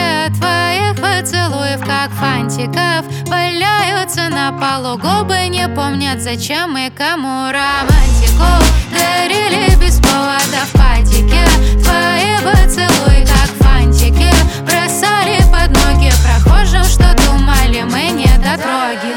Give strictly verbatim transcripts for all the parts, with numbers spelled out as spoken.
твоих поцелуев, как фантиков, валяются на полу. Губы не помнят, зачем и кому романтику дарили без повода в патике. Твои поцелуи, как фантики, бросали под ноги прохожим, что думали мы недотроги.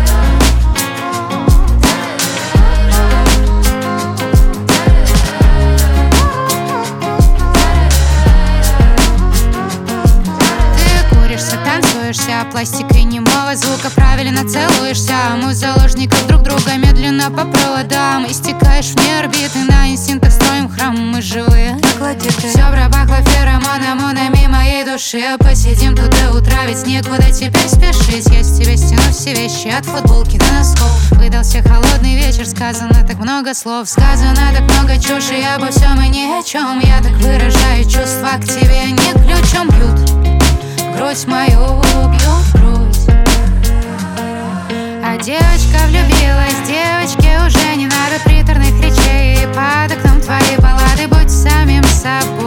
Пластикой немого звука правильно целуешься. Мы заложников друг друга медленно по проводам. Истекаешь вне орбиты, на инстинктах строим храм. Мы живые, все пропахло феромонами моей души. Посидим тут до утра, ведь некуда теперь спешить. Я с тебя стяну все вещи, от футболки до носков. Выдался холодный вечер, сказано так много слов. Сказано так много чуши обо всем и ни о чем. Я так выражаю чувства к тебе, не ключом бьют. Грудь мою бьют в грудь. А девочка влюбилась, девочке уже не надо приторных речей. Под окном твои баллады, будь самим собой.